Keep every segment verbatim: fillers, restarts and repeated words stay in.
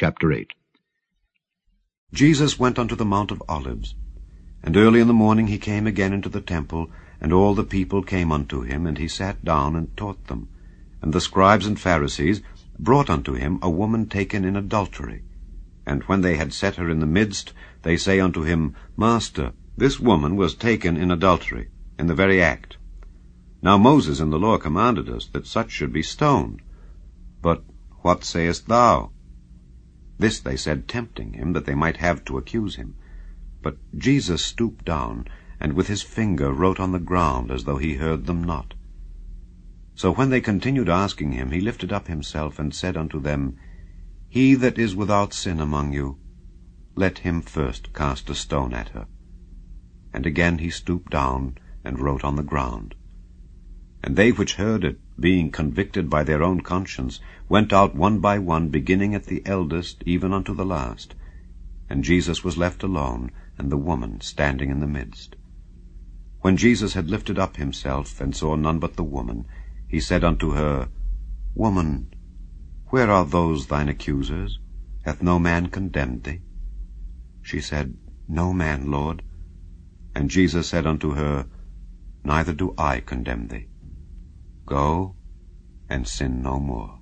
Chapter eight. Jesus went unto the Mount of Olives. And early in the morning he came again into the temple, and all the people came unto him, and he sat down and taught them. And the scribes and Pharisees brought unto him a woman taken in adultery. And when they had set her in the midst, they say unto him, Master, this woman was taken in adultery, in the very act. Now Moses in the law commanded us that such should be stoned. But what sayest thou? This they said, tempting him, that they might have to accuse him. But Jesus stooped down, and with his finger wrote on the ground, as though he heard them not. So when they continued asking him, he lifted up himself, and said unto them, He that is without sin among you, let him first cast a stone at her. And again he stooped down, and wrote on the ground. And they which heard it, being convicted by their own conscience, went out one by one, beginning at the eldest, even unto the last. And Jesus was left alone, and the woman standing in the midst. When Jesus had lifted up himself, and saw none but the woman, he said unto her, Woman, where are those thine accusers? Hath no man condemned thee? She said, No man, Lord. And Jesus said unto her, Neither do I condemn thee. Go, and sin no more.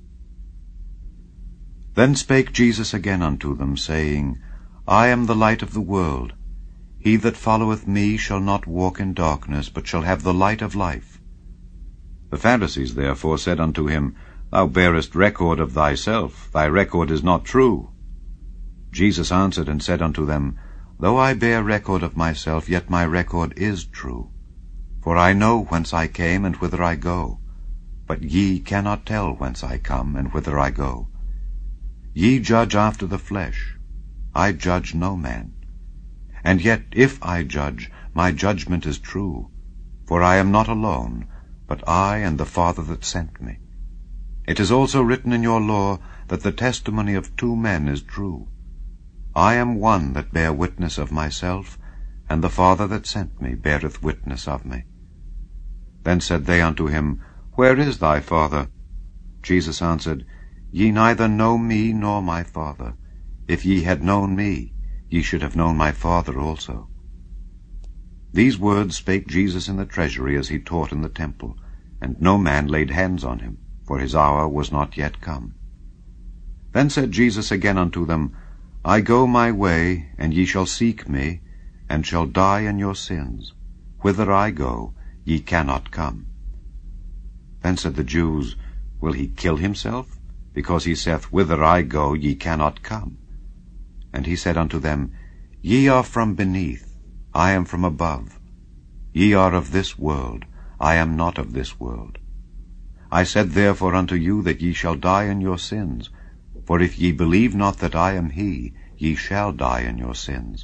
Then spake Jesus again unto them, saying, I am the light of the world. He that followeth me shall not walk in darkness, but shall have the light of life. The Pharisees therefore said unto him, Thou bearest record of thyself, thy record is not true. Jesus answered and said unto them, Though I bear record of myself, yet my record is true. For I know whence I came and whither I go. But ye cannot tell whence I come and whither I go. Ye judge after the flesh. I judge no man. And yet if I judge, my judgment is true. For I am not alone, but I and the Father that sent me. It is also written in your law that the testimony of two men is true. I am one that bear witness of myself, and the Father that sent me beareth witness of me. Then said they unto him, Where is thy Father? Jesus answered, Ye neither know me nor my Father. If ye had known me, ye should have known my Father also. These words spake Jesus in the treasury as he taught in the temple, and no man laid hands on him, for his hour was not yet come. Then said Jesus again unto them, I go my way, and ye shall seek me, and shall die in your sins. Whither I go, ye cannot come. Then said the Jews, Will he kill himself? Because he saith, Whither I go, ye cannot come. And he said unto them, Ye are from beneath, I am from above. Ye are of this world, I am not of this world. I said therefore unto you that ye shall die in your sins. For if ye believe not that I am he, ye shall die in your sins.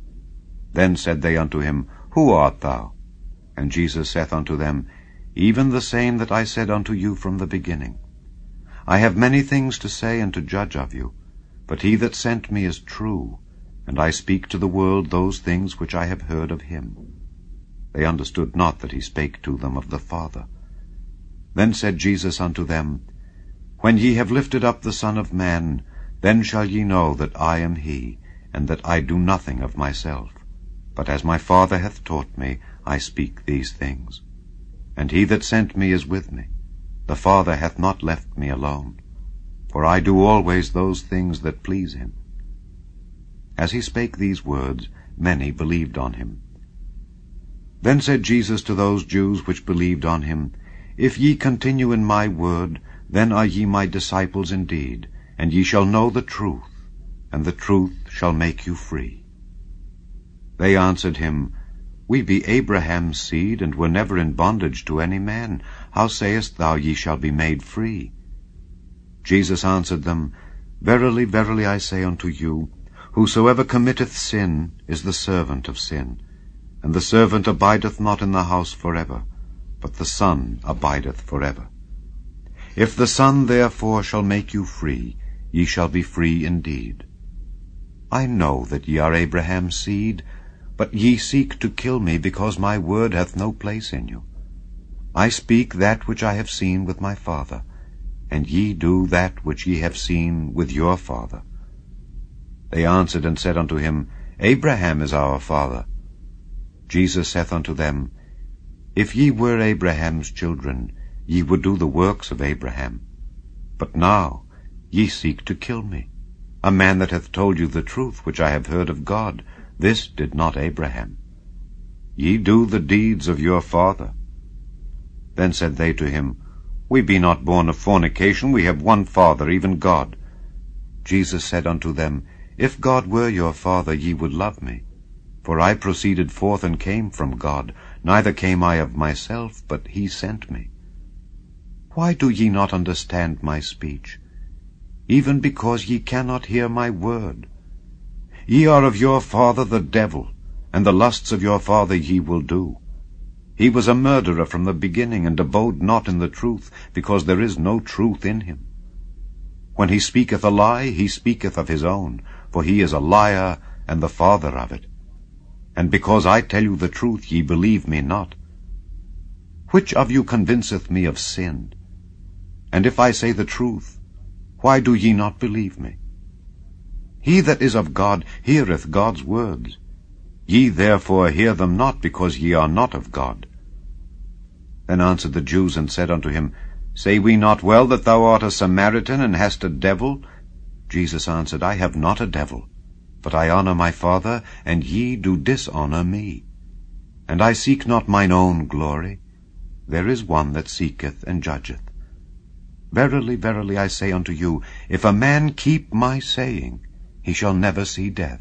Then said they unto him, Who art thou? And Jesus saith unto them, Even the same that I said unto you from the beginning. I have many things to say and to judge of you, but he that sent me is true, and I speak to the world those things which I have heard of him. They understood not that he spake to them of the Father. Then said Jesus unto them, When ye have lifted up the Son of Man, then shall ye know that I am he, and that I do nothing of myself. But as my Father hath taught me, I speak these things. And he that sent me is with me. The Father hath not left me alone, for I do always those things that please him. As he spake these words, many believed on him. Then said Jesus to those Jews which believed on him, If ye continue in my word, then are ye my disciples indeed, and ye shall know the truth, and the truth shall make you free. They answered him, We be Abraham's seed, and were never in bondage to any man. How sayest thou, Ye shall be made free? Jesus answered them, Verily, verily, I say unto you, Whosoever committeth sin is the servant of sin. And the servant abideth not in the house forever, but the Son abideth forever. If the Son therefore shall make you free, ye shall be free indeed. I know that ye are Abraham's seed, but ye seek to kill me, because my word hath no place in you. I speak that which I have seen with my Father, and ye do that which ye have seen with your father. They answered and said unto him, Abraham is our father. Jesus saith unto them, If ye were Abraham's children, ye would do the works of Abraham. But now ye seek to kill me, a man that hath told you the truth which I have heard of God. This did not Abraham. Ye do the deeds of your father. Then said they to him, We be not born of fornication, we have one Father, even God. Jesus said unto them, If God were your Father, ye would love me. For I proceeded forth and came from God, neither came I of myself, but he sent me. Why do ye not understand my speech? Even because ye cannot hear my word. Ye are of your father the devil, and the lusts of your father ye will do. He was a murderer from the beginning, and abode not in the truth, because there is no truth in him. When he speaketh a lie, he speaketh of his own, for he is a liar, and the father of it. And because I tell you the truth, ye believe me not. Which of you convinceth me of sin? And if I say the truth, why do ye not believe me? He that is of God heareth God's words. Ye therefore hear them not, because ye are not of God. Then answered the Jews, and said unto him, Say we not well that thou art a Samaritan, and hast a devil? Jesus answered, I have not a devil, but I honour my Father, and ye do dishonour me. And I seek not mine own glory. There is one that seeketh and judgeth. Verily, verily, I say unto you, if a man keep my saying, he shall never see death.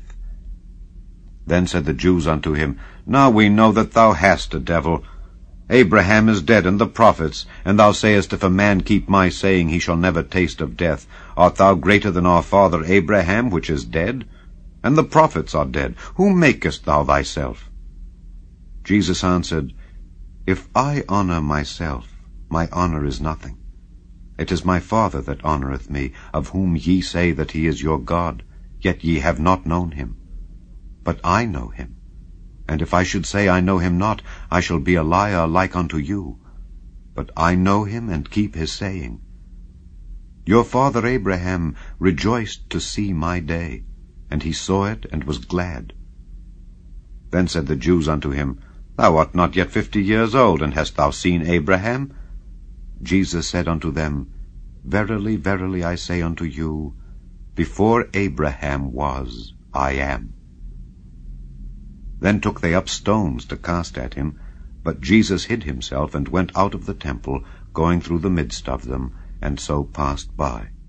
Then said the Jews unto him, Now we know that thou hast a devil. Abraham is dead, and the prophets, and thou sayest, If a man keep my saying, he shall never taste of death. Art thou greater than our father Abraham, which is dead? And the prophets are dead. Whom makest thou thyself? Jesus answered, If I honour myself, my honour is nothing. It is my Father that honoureth me, of whom ye say that he is your God, yet ye have not known him. But I know him. And if I should say I know him not, I shall be a liar like unto you. But I know him, and keep his saying. Your father Abraham rejoiced to see my day, and he saw it, and was glad. Then said the Jews unto him, Thou art not yet fifty years old, and hast thou seen Abraham? Jesus said unto them, Verily, verily, I say unto you, before Abraham was, I am. Then took they up stones to cast at him, but Jesus hid himself, and went out of the temple, going through the midst of them, and so passed by.